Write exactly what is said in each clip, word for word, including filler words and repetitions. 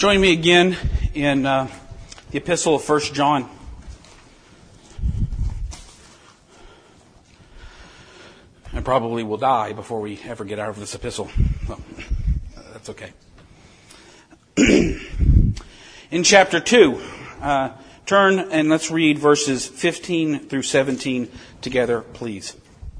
Join me again in uh, the epistle of First John. I probably will die before we ever get out of this epistle. Well, that's okay. In chapter two, uh, turn and let's read verses fifteen through seventeen together, please.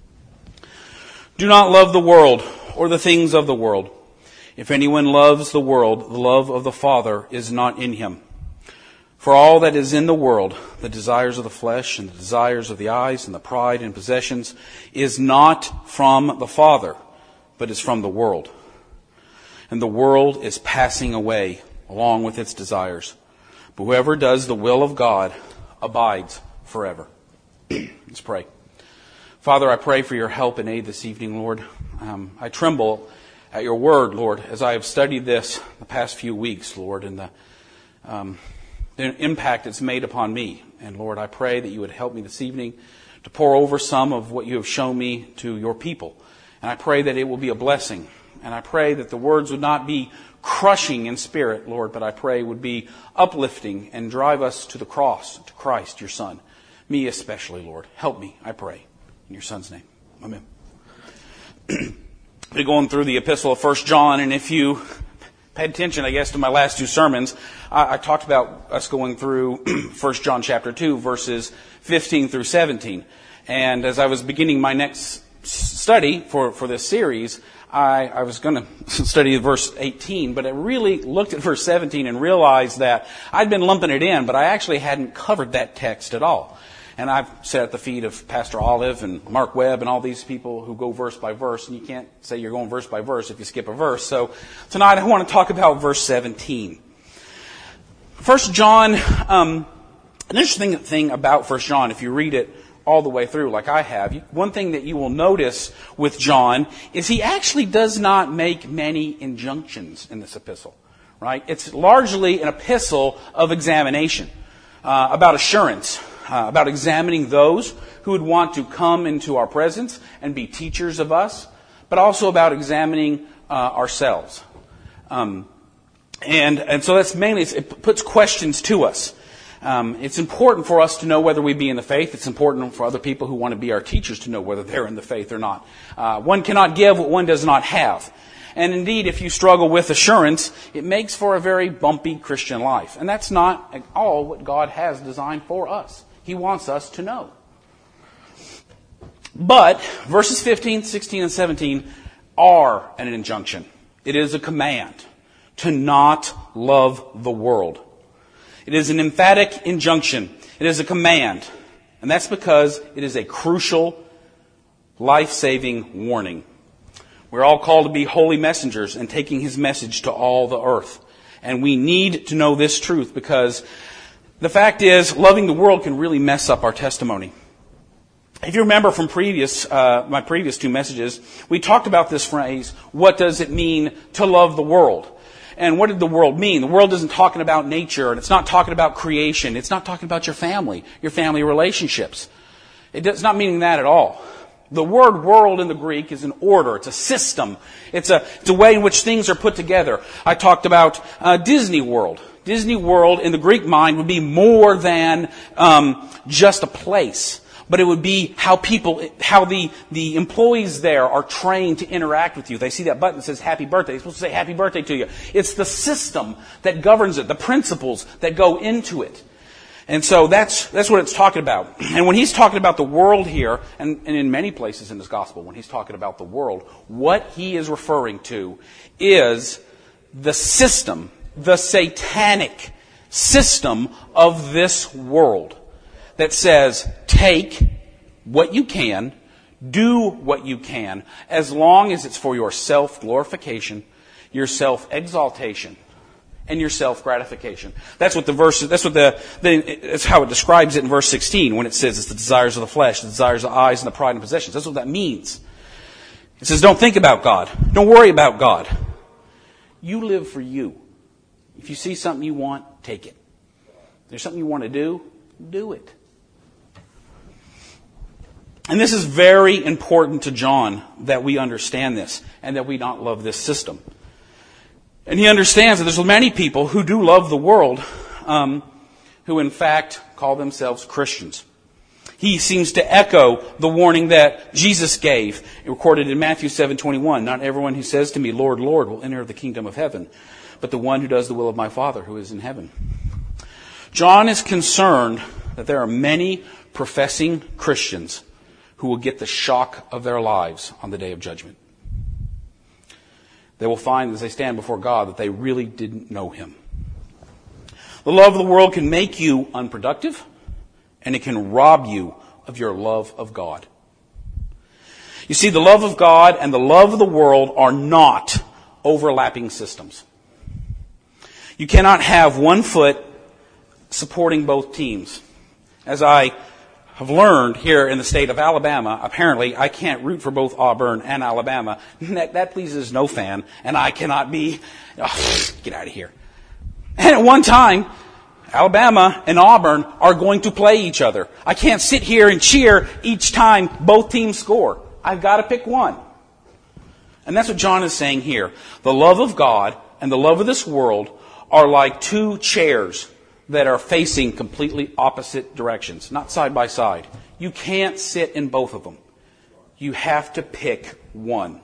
Do not love the world or the things of the world. If anyone loves the world, the love of the Father is not in him. For all that is in the world, the desires of the flesh and the desires of the eyes and the pride and possessions, is not from the Father, but is from the world. And the world is passing away along with its desires. But whoever does the will of God abides forever. Let's pray. Father, I pray for your help and aid this evening, Lord. Um, I tremble at your word, Lord, as I have studied this the past few weeks, Lord, and the, um, the impact it's made upon me. And Lord, I pray that you would help me this evening to pour over some of what you have shown me to your people. And I pray that it will be a blessing. And I pray that the words would not be crushing in spirit, Lord, but I pray would be uplifting and drive us to the cross, to Christ, your Son. Me especially, Lord. Help me, I pray. In your Son's name. Amen. We're going through the epistle of First John, and if you paid attention, I guess, to my last two sermons, I, I talked about us going through First John chapter two, verses fifteen through seventeen. And as I was beginning my next study for, for this series, I, I was going to study verse eighteen, but I really looked at verse seventeen and realized that I'd been lumping it in, but I actually hadn't covered that text at all. And I've sat at the feet of Pastor Olive and Mark Webb and all these people who go verse by verse. And you can't say you're going verse by verse if you skip a verse. So tonight I want to talk about verse seventeen. First John, um, an interesting thing about First John, if you read it all the way through like I have, one thing that you will notice with John is he actually does not make many injunctions in this epistle. Right? It's largely an epistle of examination, uh, about assurance. Uh, about examining those who would want to come into our presence and be teachers of us, but also about examining uh, ourselves. Um, and and so that's mainly, it puts questions to us. Um, it's important for us to know whether we be in the faith. It's important for other people who want to be our teachers to know whether they're in the faith or not. Uh, one cannot give what one does not have. And indeed, if you struggle with assurance, it makes for a very bumpy Christian life. And that's not at all what God has designed for us. He wants us to know. But verses fifteen, sixteen, and seventeen are an injunction. It is a command to not love the world. It is an emphatic injunction. It is a command. And that's because it is a crucial, life-saving warning. We're all called to be holy messengers and taking His message to all the earth. And we need to know this truth because the fact is, loving the world can really mess up our testimony. If you remember from previous, uh, my previous two messages, we talked about this phrase, what does it mean to love the world? And what did the world mean? The world isn't talking about nature, and it's not talking about creation. It's not talking about your family, your family relationships. It's not meaning that at all. The word world in the Greek is an order. It's a system. It's a, it's a way in which things are put together. I talked about uh, Disney World. Disney World in the Greek mind would be more than um, just a place, but it would be how people, how the, the employees there are trained to interact with you. They see that button that says happy birthday. They're supposed to say happy birthday to you. It's the system that governs it, the principles that go into it. And so that's that's what it's talking about. And when he's talking about the world here, and, and in many places in his gospel, when he's talking about the world, what he is referring to is the system, the satanic system of this world that says, take what you can, do what you can, as long as it's for your self-glorification, your self-exaltation, and your self-gratification. That's what the verse, that's what the, the, that's how it describes it in verse sixteen when it says it's the desires of the flesh, the desires of the eyes, and the pride and possessions. That's what that means. It says don't think about God. Don't worry about God. You live for you. If you see something you want, take it. If there's something you want to do, do it. And this is very important to John that we understand this and that we not love this system. And he understands that there's many people who do love the world, um, who in fact call themselves Christians. He seems to echo the warning that Jesus gave, recorded in Matthew seven twenty-one. Not everyone who says to me, Lord, Lord, will enter the kingdom of heaven, but the one who does the will of my Father who is in heaven. John is concerned that there are many professing Christians who will get the shock of their lives on the day of judgment. They will find as they stand before God that they really didn't know Him. The love of the world can make you unproductive, and it can rob you of your love of God. You see, the love of God and the love of the world are not overlapping systems. You cannot have one foot supporting both teams. As I have learned here in the state of Alabama, apparently I can't root for both Auburn and Alabama. That, that pleases no fan, and I cannot be... Oh, get out of here. And at one time, Alabama and Auburn are going to play each other. I can't sit here and cheer each time both teams score. I've got to pick one. And that's what John is saying here. The love of God and the love of this world are like two chairs that are facing completely opposite directions, not side by side. You can't sit in both of them. You have to pick one.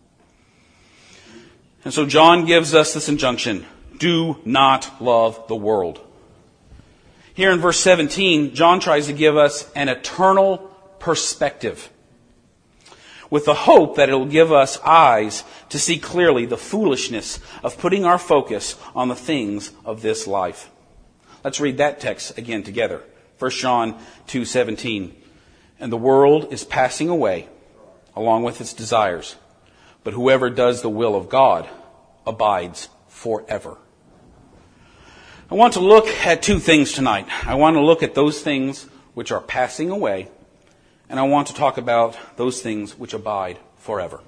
And so John gives us this injunction: do not love the world. Here in verse seventeen, John tries to give us an eternal perspective, with the hope that it will give us eyes to see clearly the foolishness of putting our focus on the things of this life. Let's read that text again together. First John two seventeen. And the world is passing away along with its desires, but whoever does the will of God abides forever. I want to look at two things tonight. I want to look at those things which are passing away, and I want to talk about those things which abide forever.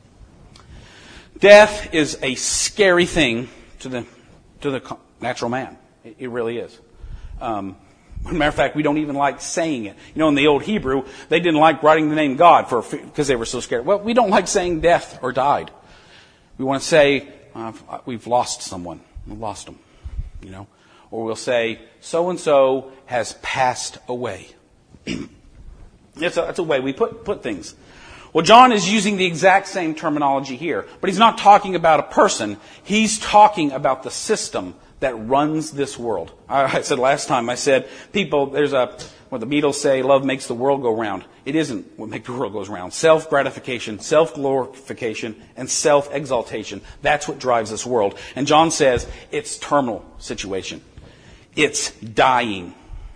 Death is a scary thing to the to the natural man. It, it really is. Um, as a matter of fact, we don't even like saying it. You know, in the old Hebrew, they didn't like writing the name God for because they were so scared. Well, we don't like saying death or died. We want to say uh, we've lost someone. We've lost them. You know, or we'll say so and so has passed away. It's a, it's a way we put put things. Well, John is using the exact same terminology here, but he's not talking about a person. He's talking about the system that runs this world. I, I said last time, I said, people, there's a, what the Beatles say, love makes the world go round. It isn't what makes the world goes round. Self-gratification, self-glorification, and self-exaltation. That's what drives this world. And John says it's terminal situation. It's dying.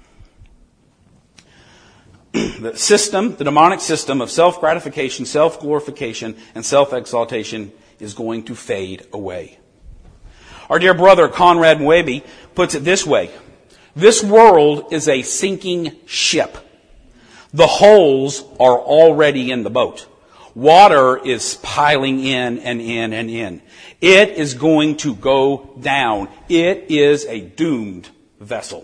The system, the demonic system of self-gratification, self-glorification, and self-exaltation is going to fade away. Our dear brother Conrad Moebi puts it this way: this world is a sinking ship. The holes are already in the boat. Water is piling in and in and in. It is going to go down. It is a doomed vessel.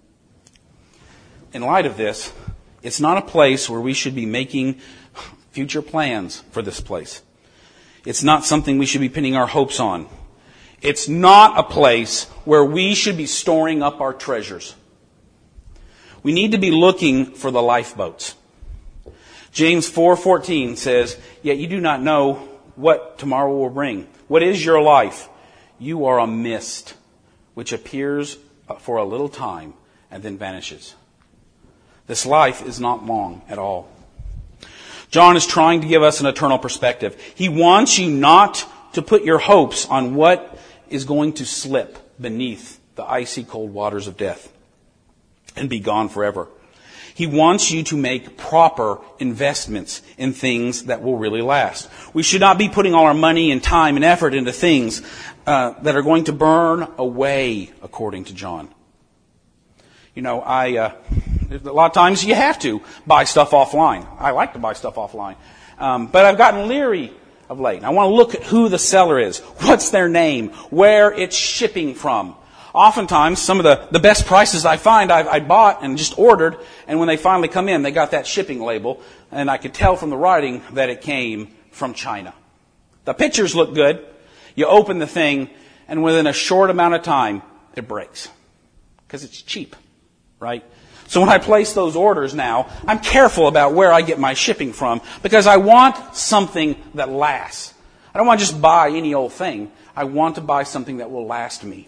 In light of this, it's not a place where we should be making future plans for this place. It's not something we should be pinning our hopes on. It's not a place where we should be storing up our treasures. We need to be looking for the lifeboats. James four fourteen says, "Yet you do not know what tomorrow will bring. What is your life? You are a mist, which appears for a little time and then vanishes." This life is not long at all. John is trying to give us an eternal perspective. He wants you not to put your hopes on what is going to slip beneath the icy cold waters of death and be gone forever. He wants you to make proper investments in things that will really last. We should not be putting all our money and time and effort into things uh, that are going to burn away, according to John. You know, I uh, a lot of times you have to buy stuff offline. I like to buy stuff offline. Um, but I've gotten leery of late. I want to look at who the seller is, what's their name, where it's shipping from. Oftentimes, some of the, the best prices I find I've, I bought and just ordered, and when they finally come in, they got that shipping label, and I could tell from the writing that it came from China. The pictures look good. You open the thing, and within a short amount of time, it breaks. Because it's cheap, right? So when I place those orders now, I'm careful about where I get my shipping from because I want something that lasts. I don't want to just buy any old thing. I want to buy something that will last me.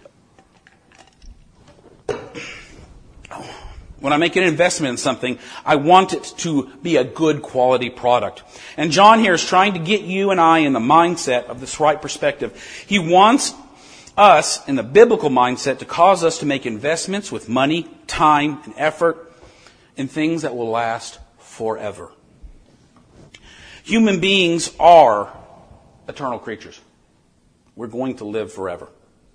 When I make an investment in something, I want it to be a good quality product. And John here is trying to get you and I in the mindset of this right perspective. He wants us in the biblical mindset to cause us to make investments with money, time, and effort in things that will last forever. Human beings are eternal creatures. We're going to live forever.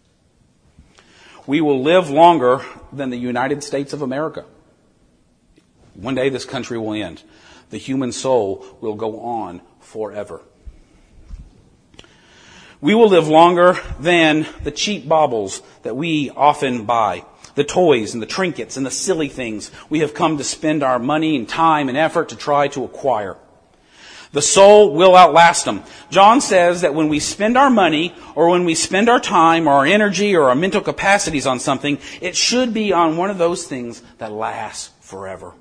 We will live longer than the United States of America. One day this country will end. The human soul will go on forever. We will live longer than the cheap baubles that we often buy, the toys and the trinkets and the silly things we have come to spend our money and time and effort to try to acquire. The soul will outlast them. John says that when we spend our money or when we spend our time or our energy or our mental capacities on something, it should be on one of those things that lasts forever.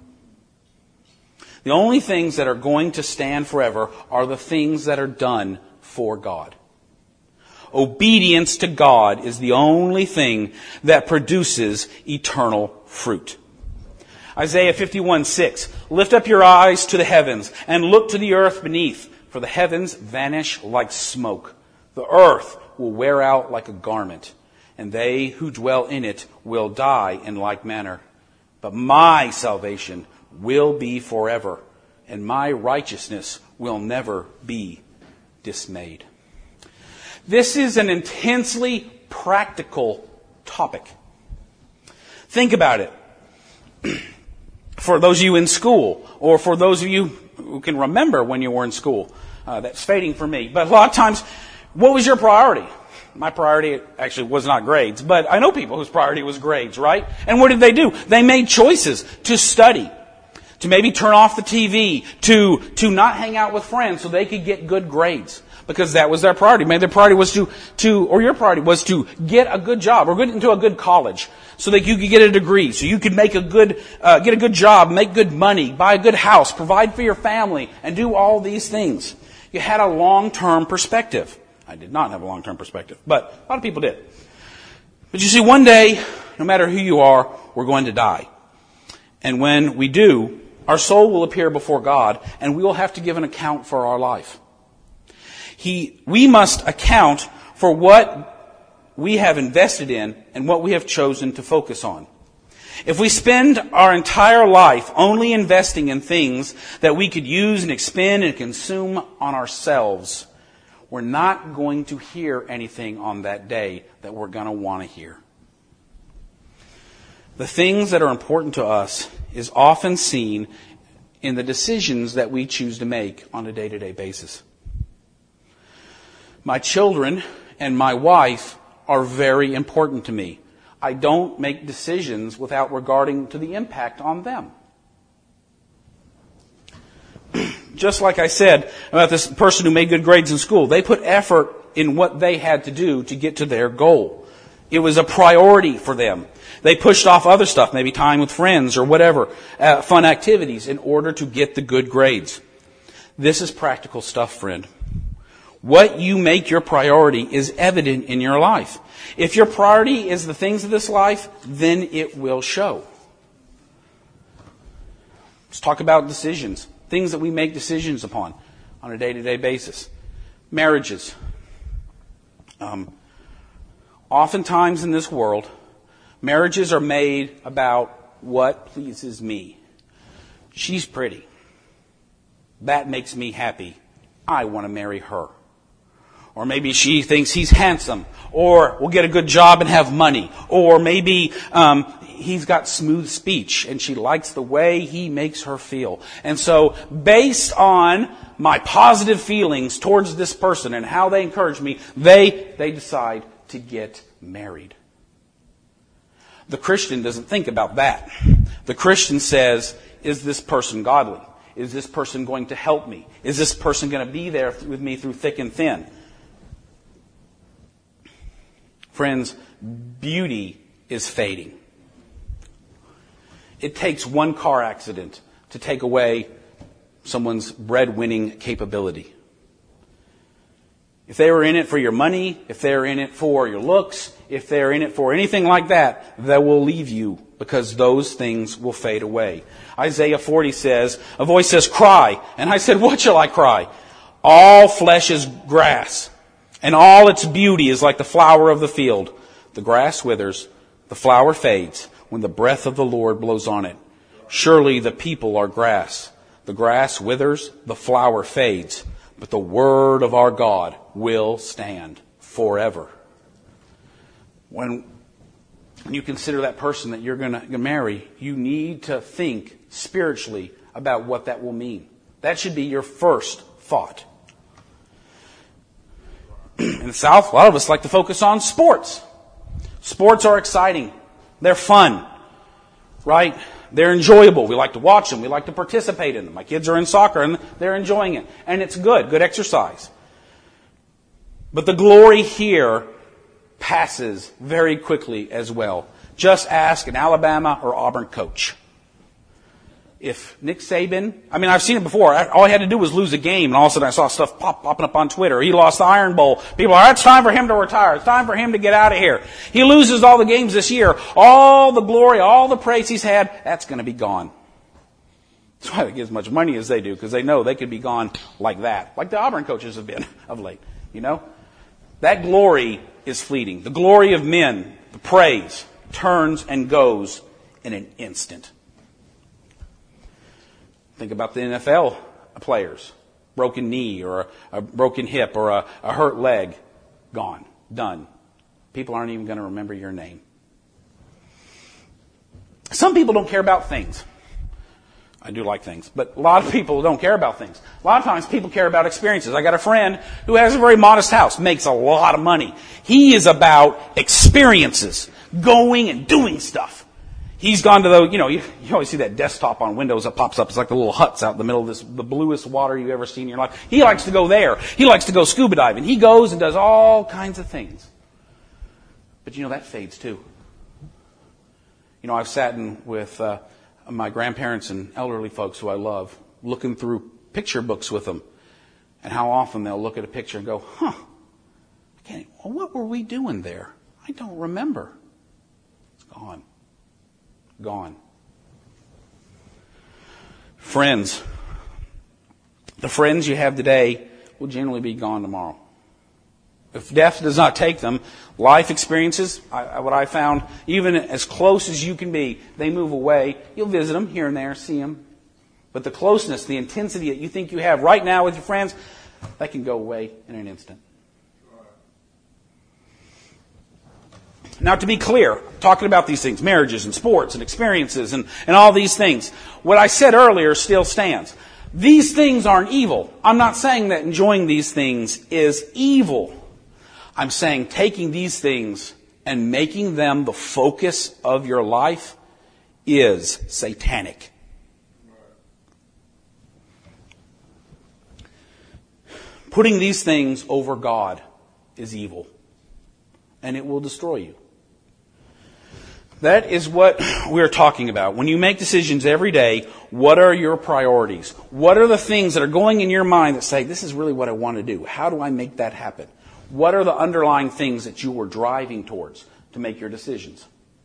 The only things that are going to stand forever are the things that are done for God. Obedience to God is the only thing that produces eternal fruit. Isaiah fifty-one six, lift up your eyes to the heavens and look to the earth beneath, for the heavens vanish like smoke. The earth will wear out like a garment, and they who dwell in it will die in like manner. But my salvation will be forever, and my righteousness will never be dismayed. This is an intensely practical topic. Think about it. For those of you in school, or for those of you who can remember when you were in school, uh, that's fading for me. But a lot of times, what was your priority? My priority actually was not grades, but I know people whose priority was grades, right? And what did they do? They made choices to study, to maybe turn off the T V, to, to not hang out with friends so they could get good grades. Because that was their priority. Maybe their priority was to, to, or your priority was to get a good job or get into a good college so that you could get a degree, so you could make a good, uh, get a good job, make good money, buy a good house, provide for your family, and do all these things. You had a long-term perspective. I did not have a long-term perspective, but a lot of people did. But you see, one day, no matter who you are, we're going to die. And when we do, our soul will appear before God, and we will have to give an account for our life. He, we must account for what we have invested in and what we have chosen to focus on. If we spend our entire life only investing in things that we could use and expend and consume on ourselves, we're not going to hear anything on that day that we're going to want to hear. The things that are important to us is often seen in the decisions that we choose to make on a day-to-day basis. My children and my wife are very important to me. I don't make decisions without regarding to the impact on them. Just like I said about this person who made good grades in school, they put effort in what they had to do to get to their goal. It was a priority for them. They pushed off other stuff, maybe time with friends or whatever, uh, fun activities, in order to get the good grades. This is practical stuff, friend. What you make your priority is evident in your life. If your priority is the things of this life, then it will show. Let's talk about decisions. Things that we make decisions upon on a day-to-day basis. Marriages. Um, oftentimes in this world, marriages are made about what pleases me. She's pretty. That makes me happy. I want to marry her. Or maybe she thinks he's handsome, or will get a good job and have money, or maybe um, he's got smooth speech and she likes the way he makes her feel. And so based on my positive feelings towards this person and how they encourage me, they, they decide to get married. The Christian doesn't think about that. The Christian says, is this person godly? Is this person going to help me? Is this person going to be there with me through thick and thin? Friends, beauty is fading. It takes one car accident to take away someone's bread-winning capability. If they were in it for your money, if they're in it for your looks, if they're in it for anything like that, they will leave you because those things will fade away. Isaiah forty says, a voice says, cry. And I said, what shall I cry? All flesh is grass, and all its beauty is like the flower of the field. The grass withers, the flower fades, when the breath of the Lord blows on it. Surely the people are grass. The grass withers, the flower fades, but the word of our God will stand forever. When, when you consider that person that you're going to marry, you need to think spiritually about what that will mean. That should be your first thought. In the South, a lot of us like to focus on sports. Sports are exciting. They're fun, right? They're enjoyable. We like to watch them. We like to participate in them. My kids are in soccer and they're enjoying it. And it's good, good exercise. But the glory here passes very quickly as well. Just ask an Alabama or Auburn coach. If Nick Saban, I mean, I've seen it before. All he had to do was lose a game, and all of a sudden I saw stuff pop, popping up on Twitter. He lost the Iron Bowl. People are, it's time for him to retire. It's time for him to get out of here. He loses all the games this year. All the glory, all the praise he's had, that's going to be gone. That's why they get as much money as they do, because they know they could be gone like that, like the Auburn coaches have been of late. You know, that glory is fleeting. The glory of men, the praise, turns and goes in an instant. Think about the N F L players. Broken knee or a, a broken hip or a, a hurt leg. Gone. Done. People aren't even going to remember your name. Some people don't care about things. I do like things, but a lot of people don't care about things. A lot of times people care about experiences. I got a friend who has a very modest house, makes a lot of money. He is about experiences, going and doing stuff. He's gone to the, you know, you, you always see that desktop on Windows that pops up. It's like the little huts out in the middle of this, the bluest water you've ever seen in your life. He likes to go there. He likes to go scuba diving. He goes and does all kinds of things. But you know, that fades too. You know, I've sat in with uh, my grandparents and elderly folks who I love, looking through picture books with them. And how often they'll look at a picture and go, huh, I can't, well, what were we doing there? I don't remember. It's gone. Gone. Friends. The friends you have today will generally be gone tomorrow. If death does not take them, life experiences, I, what I found, even as close as you can be, they move away. You'll visit them here and there, see them. But the closeness, the intensity that you think you have right now with your friends, that can go away in an instant. Now, to be clear, talking about these things, marriages and sports and experiences and, and all these things, what I said earlier still stands. These things aren't evil. I'm not saying that enjoying these things is evil. I'm saying taking these things and making them the focus of your life is satanic. Putting these things over God is evil, and it will destroy you. That is what we're talking about. When you make decisions every day, what are your priorities? What are the things that are going in your mind that say, this is really what I want to do? How do I make that happen? What are the underlying things that you are driving towards to make your decisions?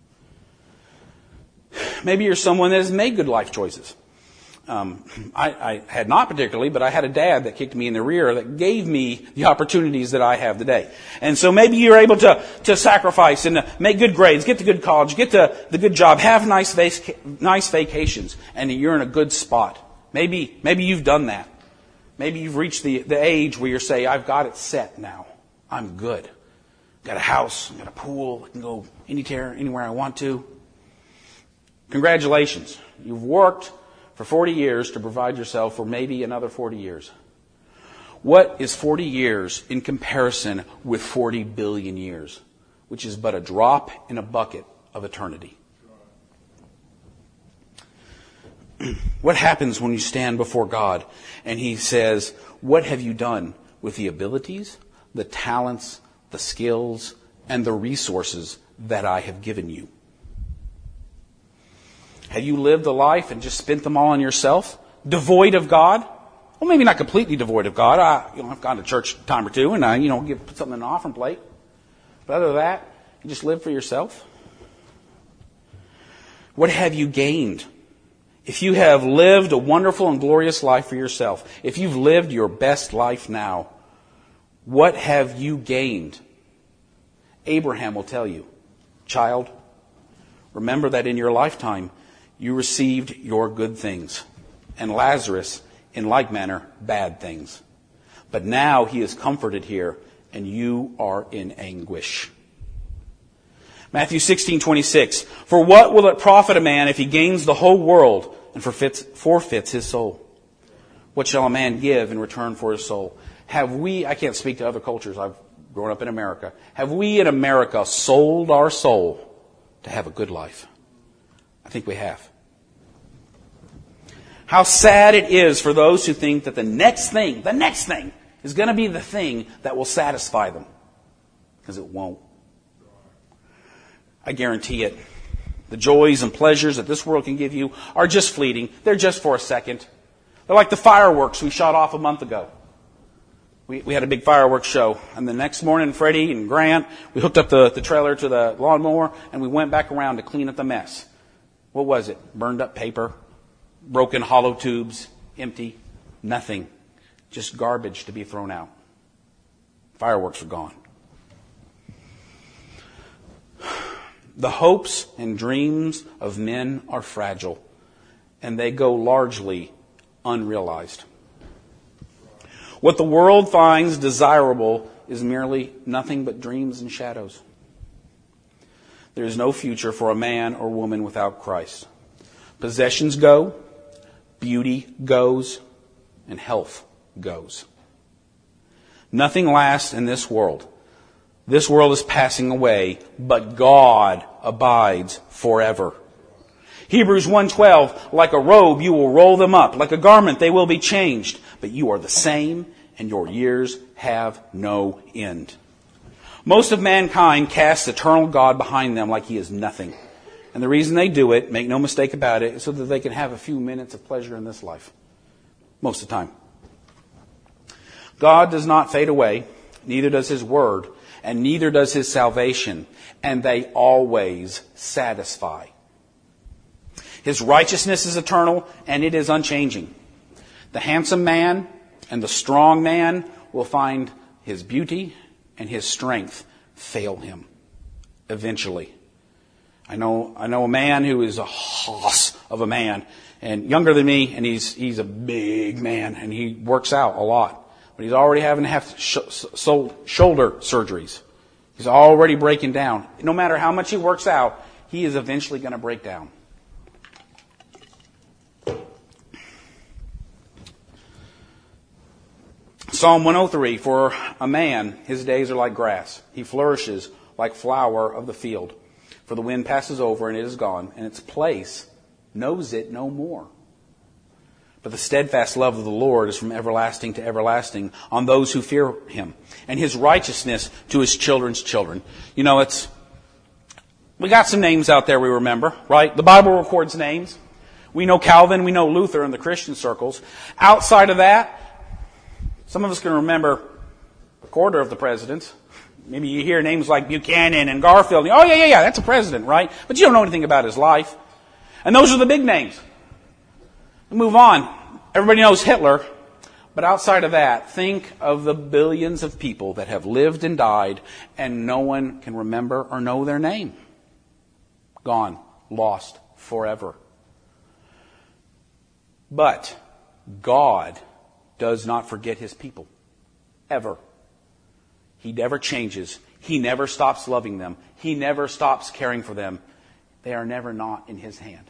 Maybe you're someone that has made good life choices. Um, I, I had not particularly, but I had a dad that kicked me in the rear that gave me the opportunities that I have today. And so maybe you're able to, to sacrifice and make good grades, get to good college, get to the good job, have nice vac- nice vacations, and you're in a good spot. Maybe, maybe you've done that. Maybe you've reached the, the age where you say, I've got it set now. I'm good. Got a house, got a pool, I can go anywhere, anywhere I want to. Congratulations. You've worked for forty years to provide yourself for maybe another forty years. What is forty years in comparison with forty billion years, which is but a drop in a bucket of eternity? What happens when you stand before God and He says, what have you done with the abilities, the talents, the skills, and the resources that I have given you. Have you lived a life and just spent them all on yourself, devoid of God? Well, maybe not completely devoid of God. I, you know, I've gone to church a time or two, and I, you know, give put something in an offering plate. But other than that, you just live for yourself. What have you gained? If you have lived a wonderful and glorious life for yourself, if you've lived your best life now, what have you gained? Abraham will tell you, child, remember that in your lifetime you received your good things, and Lazarus, in like manner, bad things. But now he is comforted here, and you are in anguish. Matthew sixteen twenty-six. For what will it profit a man if he gains the whole world and forfeits, forfeits his soul? What shall a man give in return for his soul? Have we, I can't speak to other cultures, I've grown up in America. Have we in America sold our soul to have a good life? I think we have. How sad it is for those who think that the next thing, the next thing, is going to be the thing that will satisfy them. Because it won't. I guarantee it. The joys and pleasures that this world can give you are just fleeting. They're just for a second. They're like the fireworks we shot off a month ago. We, we had a big fireworks show. And the next morning, Freddie and Grant, we hooked up the, the trailer to the lawnmower, and we went back around to clean up the mess. What was it? Burned up paper, broken hollow tubes, empty, nothing. Just garbage to be thrown out. Fireworks are gone. The hopes and dreams of men are fragile, and they go largely unrealized. What the world finds desirable is merely nothing but dreams and shadows. There is no future for a man or woman without Christ. Possessions go, beauty goes, and health goes. Nothing lasts in this world. This world is passing away, but God abides forever. Hebrews one twelve, like a robe you will roll them up, like a garment they will be changed, but you are the same and your years have no end. Most of mankind casts eternal God behind them like he is nothing. And the reason they do it, make no mistake about it, is so that they can have a few minutes of pleasure in this life. Most of the time. God does not fade away, neither does his word, and neither does his salvation, and they always satisfy. His righteousness is eternal, and it is unchanging. The handsome man and the strong man will find his beauty and his strength fail him eventually. I know I know a man who is a hoss of a man, and younger than me, and he's he's a big man, and he works out a lot. But he's already having to have sh- so shoulder surgeries. He's already breaking down. No matter how much he works out, he is eventually going to break down. Psalm one oh three, for a man, his days are like grass. He flourishes like flower of the field. For the wind passes over and it is gone, and its place knows it no more. But the steadfast love of the Lord is from everlasting to everlasting on those who fear him, and his righteousness to his children's children. You know, it's, we got some names out there we remember, right? The Bible records names. We know Calvin, we know Luther in the Christian circles. Outside of that, some of us can remember a quarter of the presidents. Maybe you hear names like Buchanan and Garfield. And, oh, yeah, yeah, yeah, that's a president, right? But you don't know anything about his life. And those are the big names. Move on. Everybody knows Hitler. But outside of that, think of the billions of people that have lived and died and no one can remember or know their name. Gone. Lost. Forever. But God does not forget his people. Ever. He never changes. He never stops loving them. He never stops caring for them. They are never not in his hand.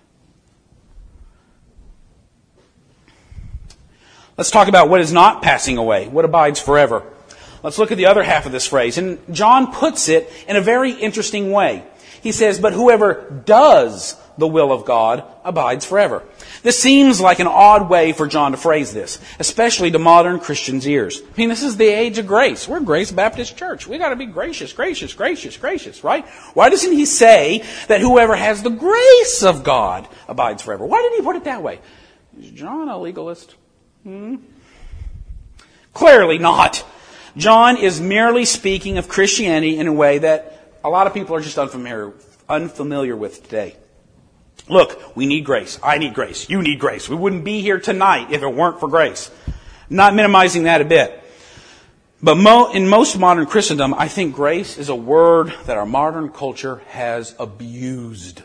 Let's talk about what is not passing away, what abides forever. Let's look at the other half of this phrase. And John puts it in a very interesting way. He says, but whoever does the will of God abides forever. This seems like an odd way for John to phrase this, especially to modern Christians' ears. I mean, this is the age of grace. We're Grace Baptist Church. We got to be gracious, gracious, gracious, gracious, right? Why doesn't he say that whoever has the grace of God abides forever? Why did he put it that way? Is John a legalist? Hmm? Clearly not. John is merely speaking of Christianity in a way that a lot of people are just unfamiliar, unfamiliar with today. Look, we need grace. I need grace. You need grace. We wouldn't be here tonight if it weren't for grace. Not minimizing that a bit. But mo- in most modern Christendom, I think grace is a word that our modern culture has abused.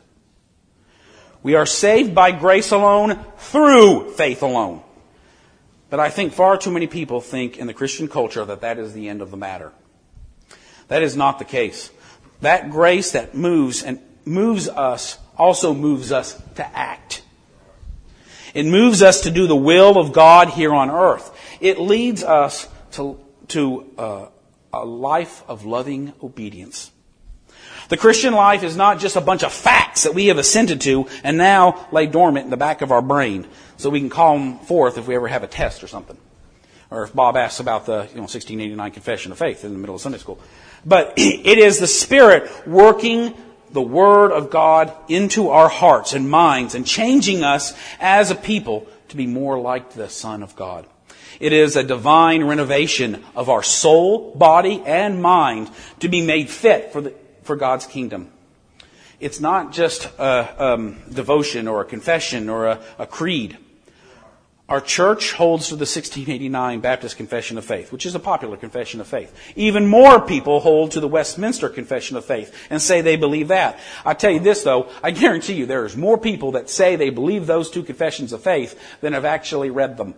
We are saved by grace alone, through faith alone. But I think far too many people think in the Christian culture that that is the end of the matter. That is not the case. That grace that moves and moves us also moves us to act. It moves us to do the will of God here on earth. It leads us to, to uh, a life of loving obedience. The Christian life is not just a bunch of facts that we have assented to and now lay dormant in the back of our brain so we can call them forth if we ever have a test or something. Or if Bob asks about the you know, sixteen eighty-nine Confession of Faith in the middle of Sunday school. But it is the Spirit working the Word of God into our hearts and minds and changing us as a people to be more like the Son of God. It is a divine renovation of our soul, body, and mind to be made fit for the, for God's kingdom. It's not just a um, devotion or a confession or a, a creed. Our church holds to the sixteen eighty-nine Baptist Confession of Faith, which is a popular confession of faith. Even more people hold to the Westminster Confession of Faith and say they believe that. I tell you this, though, I guarantee you there's more people that say they believe those two confessions of faith than have actually read them.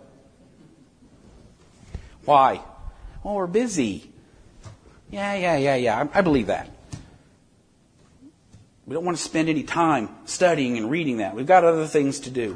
Why? Well, we're busy. Yeah, yeah, yeah, yeah, I, I believe that. We don't want to spend any time studying and reading that. We've got other things to do.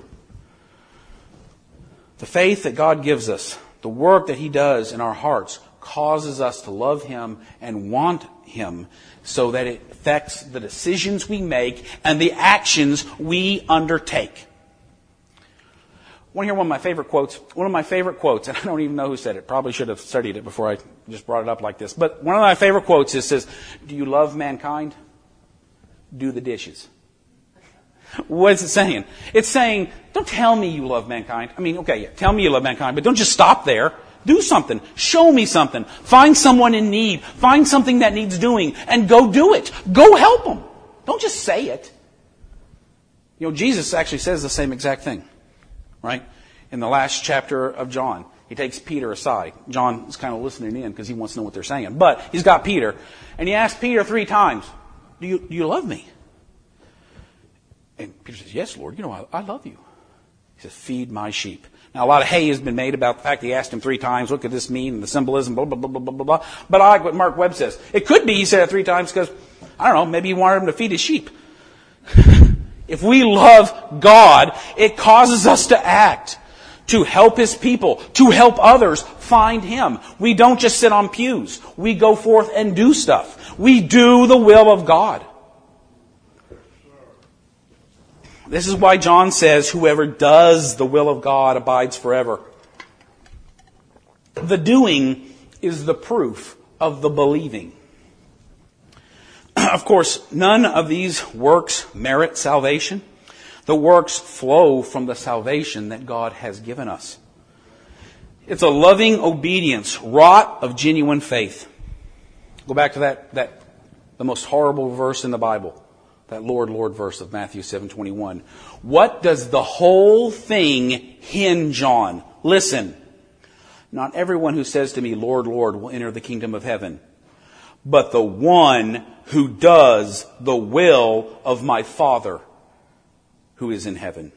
The faith that God gives us, the work that He does in our hearts, causes us to love Him and want Him so that it affects the decisions we make and the actions we undertake. Want to hear one of my favorite quotes? One of my favorite quotes, and I don't even know who said it. Probably should have studied it before I just brought it up like this. But one of my favorite quotes is, says, "Do you love mankind? Do the dishes." What is it saying? It's saying, don't tell me you love mankind. I mean, okay, yeah, tell me you love mankind, but don't just stop there. Do something. Show me something. Find someone in need. Find something that needs doing and go do it. Go help them. Don't just say it. You know, Jesus actually says the same exact thing, right? In the last chapter of John, he takes Peter aside. John is kind of listening in because he wants to know what they're saying. But he's got Peter, and he asks Peter three times, do you, do you love me? And Peter says, yes, Lord, you know, I, I love you. He says, feed my sheep. Now, a lot of hay has been made about the fact that he asked him three times, what could this mean, and the symbolism, blah, blah, blah, blah, blah, blah. But I like what Mark Webb says. It could be he said it three times because, I don't know, maybe he wanted him to feed his sheep. If we love God, it causes us to act, to help His people, to help others find Him. We don't just sit on pews. We go forth and do stuff. We do the will of God. This is why John says, whoever does the will of God abides forever. The doing is the proof of the believing. Of course, none of these works merit salvation. The works flow from the salvation that God has given us. It's a loving obedience, wrought of genuine faith. Go back to that, that the most horrible verse in the Bible. That Lord, Lord verse of Matthew seven twenty-one. What does the whole thing hinge on? Listen. Not everyone who says to me, Lord, Lord, will enter the kingdom of heaven, but the one who does the will of my Father who is in heaven.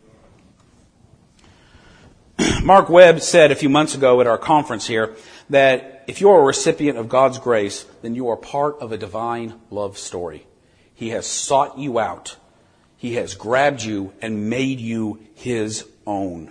Mark Webb said a few months ago at our conference here that if you're a recipient of God's grace, then you are part of a divine love story. He has sought you out. He has grabbed you and made you His own.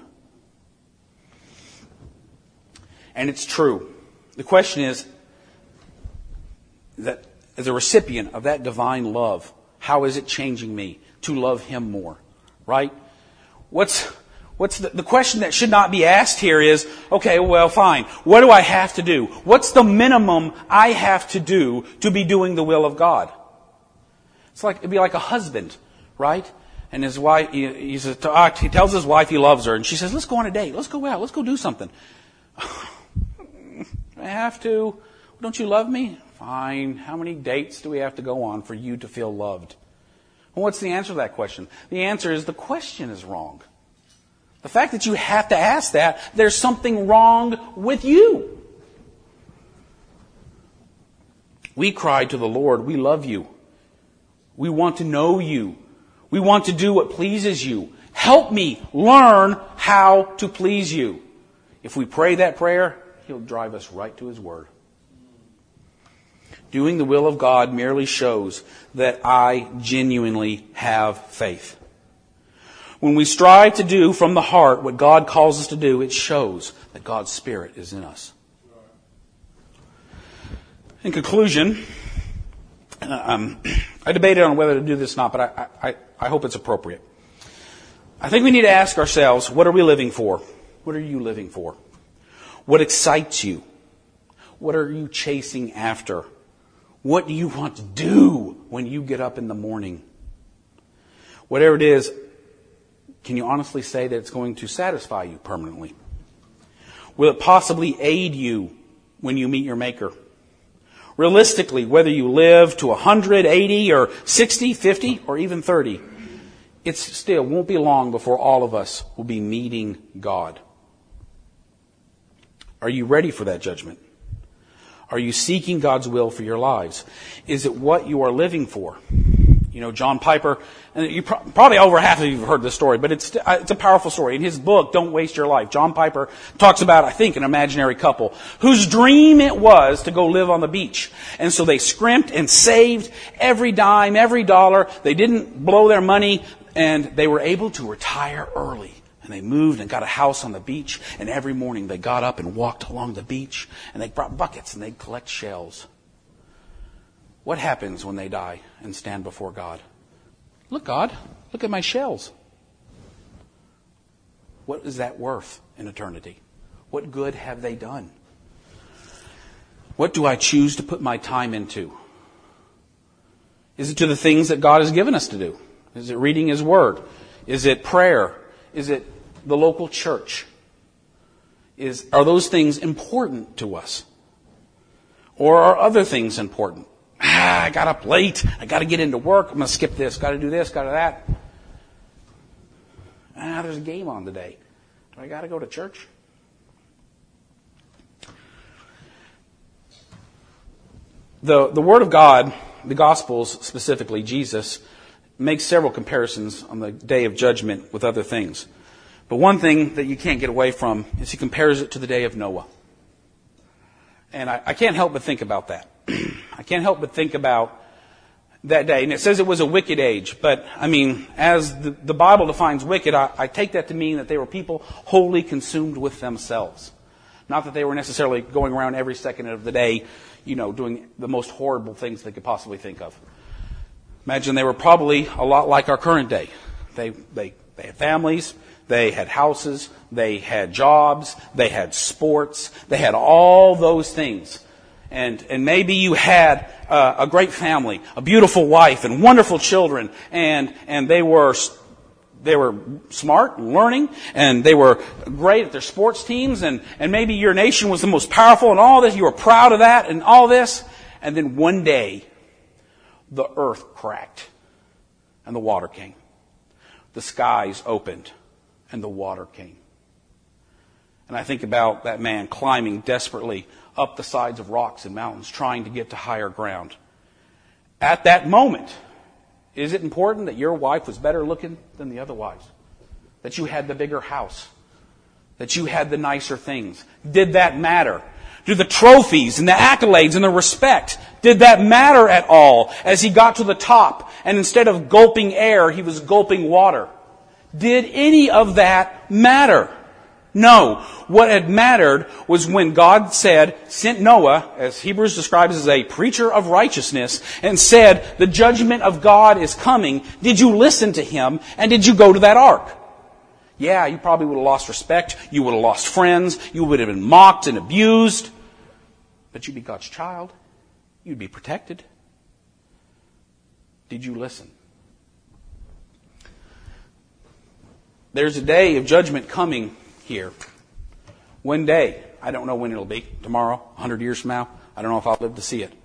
And it's true. The question is that as a recipient of that divine love, How is it changing me to love Him more? Right? What's, what's the, the question that should not be asked here is, okay, well, fine. What do I have to do? What's the minimum I have to do to be doing the will of God? It's like, it'd be like a husband, right? And his wife, he, he's a, he tells his wife he loves her, and she says, let's go on a date. Let's go out. Let's go do something. I have to. Don't you love me? Fine. How many dates do we have to go on for you to feel loved? Well, what's the answer to that question? The answer is the question is wrong. The fact that you have to ask that, there's something wrong with you. We cried to the Lord, we love you. We want to know you. We want to do what pleases you. Help me learn how to please you. If we pray that prayer, He'll drive us right to His Word. Doing the will of God merely shows that I genuinely have faith. When we strive to do from the heart what God calls us to do, it shows that God's Spirit is in us. In conclusion, um, I debated on whether to do this or not, but I, I, I hope it's appropriate. I think we need to ask ourselves, what are we living for? What are you living for? What excites you? What are you chasing after? What do you want to do when you get up in the morning? Whatever it is, can you honestly say that it's going to satisfy you permanently? Will it possibly aid you when you meet your Maker? Realistically, whether you live to one hundred, eighty, or sixty, fifty, or even thirty, it still won't be long before all of us will be meeting God. Are you ready for that judgment? Are you seeking God's will for your lives? Is it what you are living for? You know, John Piper, and you pro- probably over half of you have heard this story, but it's it's a powerful story. In his book, Don't Waste Your Life, John Piper talks about, I think, an imaginary couple whose dream it was to go live on the beach. And so they scrimped and saved every dime, every dollar. They didn't blow their money, and they were able to retire early. And they moved and got a house on the beach, and every morning they got up and walked along the beach, and they brought buckets and they'd collect shells. What happens when they die and stand before God? Look, God, look at my shells. What is that worth in eternity? What good have they done? What do I choose to put my time into? Is it to the things that God has given us to do? Is it reading His Word? Is it prayer? Is it the local church? Is, are those things important to us? Or are other things important? Ah, I got up late. I got to get into work. I'm going to skip this. Got to do this. Got to that. Ah, there's a game on today. Do I got to go to church? The, the Word of God, the Gospels specifically, Jesus, makes several comparisons on the day of judgment with other things. But one thing that you can't get away from is He compares it to the day of Noah. And I, I can't help but think about that. I can't help but think about that day. And it says it was a wicked age. But, I mean, as the, the Bible defines wicked, I, I take that to mean that they were people wholly consumed with themselves. Not that they were necessarily going around every second of the day, you know, doing the most horrible things they could possibly think of. Imagine they were probably a lot like our current day. They, they, they had families. They had houses. They had jobs. They had sports. They had all those things. And and maybe you had uh, a great family, a beautiful wife, and wonderful children, and and they were they were smart and learning, and they were great at their sports teams, and and maybe your nation was the most powerful, and all this, you were proud of that, and all this, and then one day, the earth cracked, and the water came, the skies opened, and the water came. And I think about that man climbing desperately up the sides of rocks and mountains, trying to get to higher ground. At that moment, is it important that your wife was better looking than the other wives? That you had the bigger house? That you had the nicer things? Did that matter? Do the trophies and the accolades and the respect, did that matter at all as he got to the top and instead of gulping air, he was gulping water? Did any of that matter? No. What had mattered was when God said, sent Noah, as Hebrews describes as a preacher of righteousness, and said, the judgment of God is coming. Did you listen to him? And did you go to that ark? Yeah, you probably would have lost respect. You would have lost friends. You would have been mocked and abused. But you'd be God's child. You'd be protected. Did you listen? There's a day of judgment coming here. One day. I don't know when it'll be. Tomorrow? A hundred years from now? I don't know if I'll live to see it.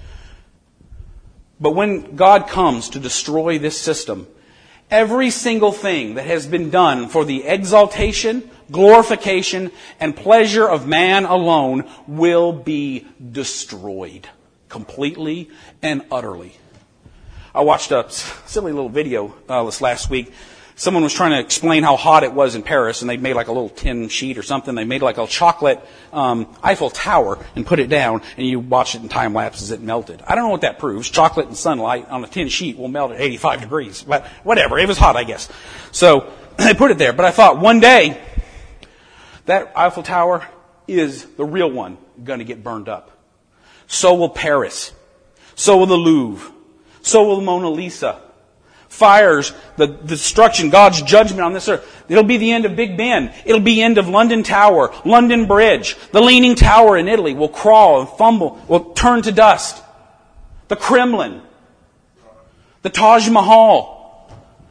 But when God comes to destroy this system, every single thing that has been done for the exaltation, glorification, and pleasure of man alone will be destroyed. Completely and utterly. I watched a silly little video uh, this last week. Someone was trying to explain how hot it was in Paris, and they made like a little tin sheet or something. They made like a chocolate um, Eiffel Tower and put it down, and you watch it in time lapse as it melted. I don't know what that proves. Chocolate and sunlight on a tin sheet will melt at eighty-five degrees. But whatever. It was hot, I guess. So they put it there. But I thought one day that Eiffel Tower is the real one going to get burned up. So will Paris. So will the Louvre. So will the Mona Lisa. Fires, the, the destruction, God's judgment on this earth. It'll be the end of Big Ben. It'll be the end of London Tower, London Bridge. The Leaning Tower in Italy will crawl and fumble, will turn to dust. The Kremlin. The Taj Mahal.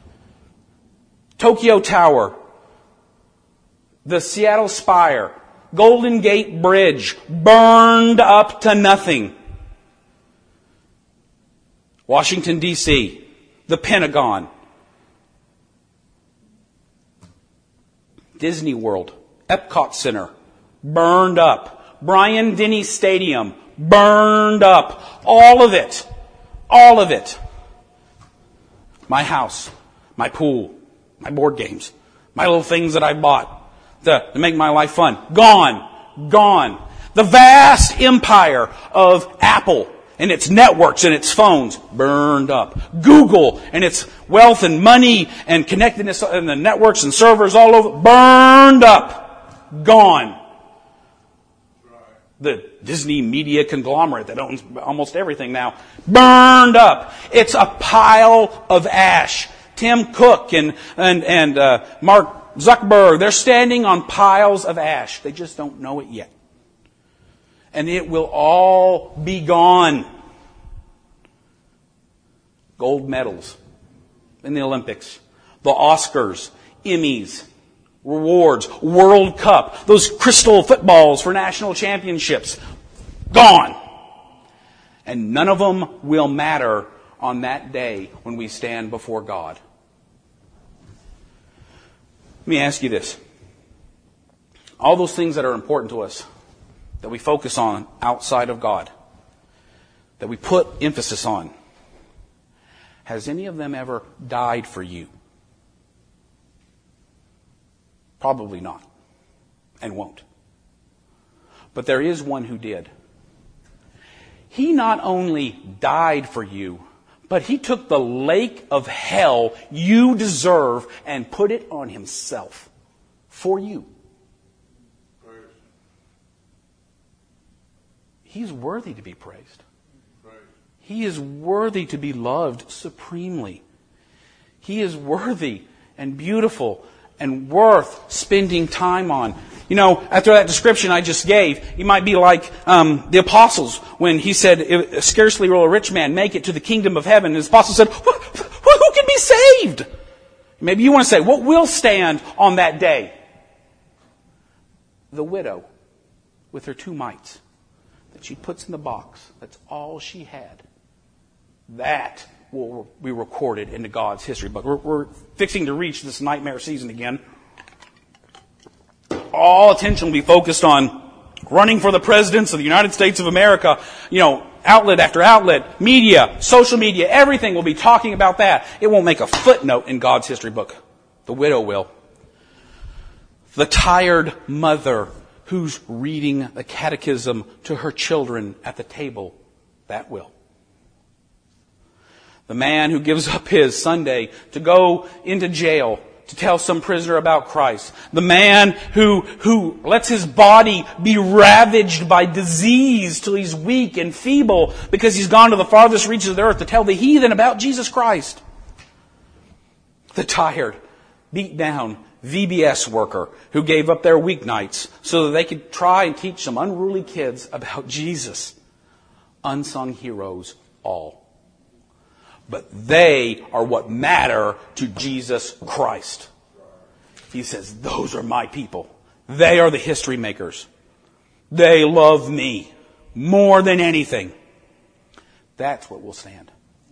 Tokyo Tower. The Seattle Spire. Golden Gate Bridge. Burned up to nothing. Washington, D C The Pentagon. Disney World. Epcot Center. Burned up. Bryant-Denny Stadium. Burned up. All of it. All of it. My house. My pool. My board games. My little things that I bought to, to make my life fun. Gone. Gone. The vast empire of Apple and its networks and its phones burned up. Google and its wealth and money and connectedness and the networks and servers all over burned up. Gone. The Disney media conglomerate that owns almost everything now burned up. It's a pile of ash. Tim Cook and and and uh, Mark Zuckerberg, they're standing on piles of ash. They just don't know it yet. And it will all be gone. Gold medals in the Olympics, the Oscars, Emmys, rewards, World Cup, those crystal footballs for national championships, gone. And none of them will matter on that day when we stand before God. Let me ask you this. All those things that are important to us, that we focus on outside of God, that we put emphasis on, has any of them ever died for you? Probably not, and won't. But there is one who did. He not only died for you, but he took the lake of hell you deserve and put it on himself for you. He's worthy to be praised. He is worthy to be loved supremely. He is worthy and beautiful and worth spending time on. You know, after that description I just gave, you might be like um, the apostles when he said, scarcely will a rich man make it to the kingdom of heaven. And his apostles said, who, who can be saved? Maybe you want to say, what will stand on that day? The widow with her two mites that she puts in the box. That's all she had. That will be recorded into God's history book. We're, we're fixing to reach this nightmare season again. All attention will be focused on running for the presidents of the United States of America. You know, outlet after outlet, media, social media, everything will be talking about that. It won't make a footnote in God's history book. The widow will. The tired mother who's reading the catechism to her children at the table, that will. The man who gives up his Sunday to go into jail to tell some prisoner about Christ. The man who, who lets his body be ravaged by disease till he's weak and feeble because he's gone to the farthest reaches of the earth to tell the heathen about Jesus Christ. The tired, beat down V B S worker who gave up their weeknights so that they could try and teach some unruly kids about Jesus. Unsung heroes all. But they are what matter to Jesus Christ. He says, those are my people. They are the history makers. They love me more than anything. That's what will stand.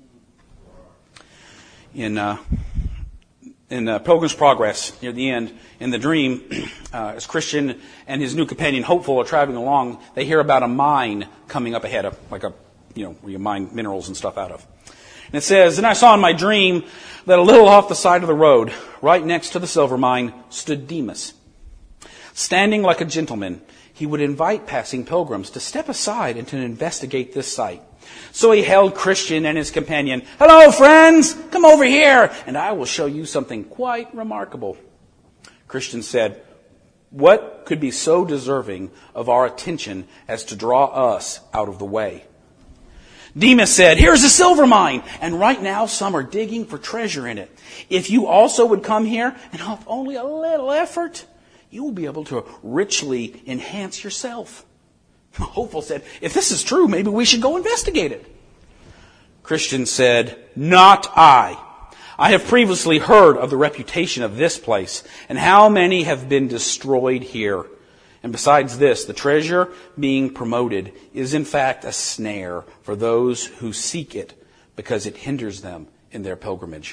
In uh, in uh, Pilgrim's Progress, near the end, in the dream, uh, as Christian and his new companion, Hopeful, are traveling along, they hear about a mine coming up ahead, of, like a, you know, where you mine minerals and stuff out of. And it says, and I saw in my dream that a little off the side of the road, right next to the silver mine, stood Demas. Standing like a gentleman, he would invite passing pilgrims to step aside and to investigate this sight. So he held Christian and his companion. Hello, friends! Come over here, and I will show you something quite remarkable. Christian said, what could be so deserving of our attention as to draw us out of the way? Demas said, here's a silver mine, and right now some are digging for treasure in it. If you also would come here, and with only a little effort, you will be able to richly enhance yourself. Hopeful said, if this is true, maybe we should go investigate it. Christian said, not I. I have previously heard of the reputation of this place, and how many have been destroyed here. And besides this, the treasure being promoted is in fact a snare for those who seek it because it hinders them in their pilgrimage.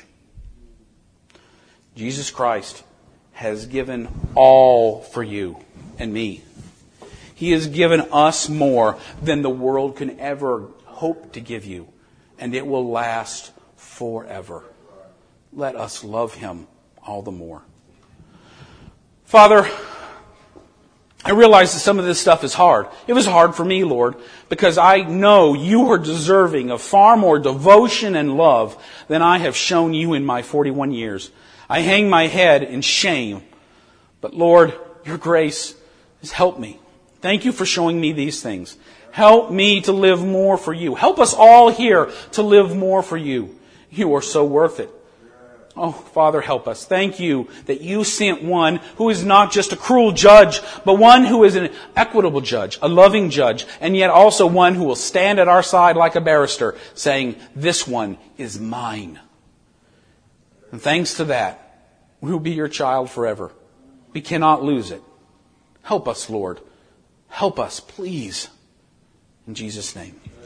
Jesus Christ has given all for you and me. He has given us more than the world can ever hope to give you, and it will last forever. Let us love Him all the more. Father, I realize that some of this stuff is hard. It was hard for me, Lord, because I know you are deserving of far more devotion and love than I have shown you in my forty-one years. I hang my head in shame. But Lord, your grace has helped me. Thank you for showing me these things. Help me to live more for you. Help us all here to live more for you. You are so worth it. Oh, Father, help us. Thank you that you sent one who is not just a cruel judge, but one who is an equitable judge, a loving judge, and yet also one who will stand at our side like a barrister, saying, this one is mine. And thanks to that, we will be your child forever. We cannot lose it. Help us, Lord. Help us, please. In Jesus' name.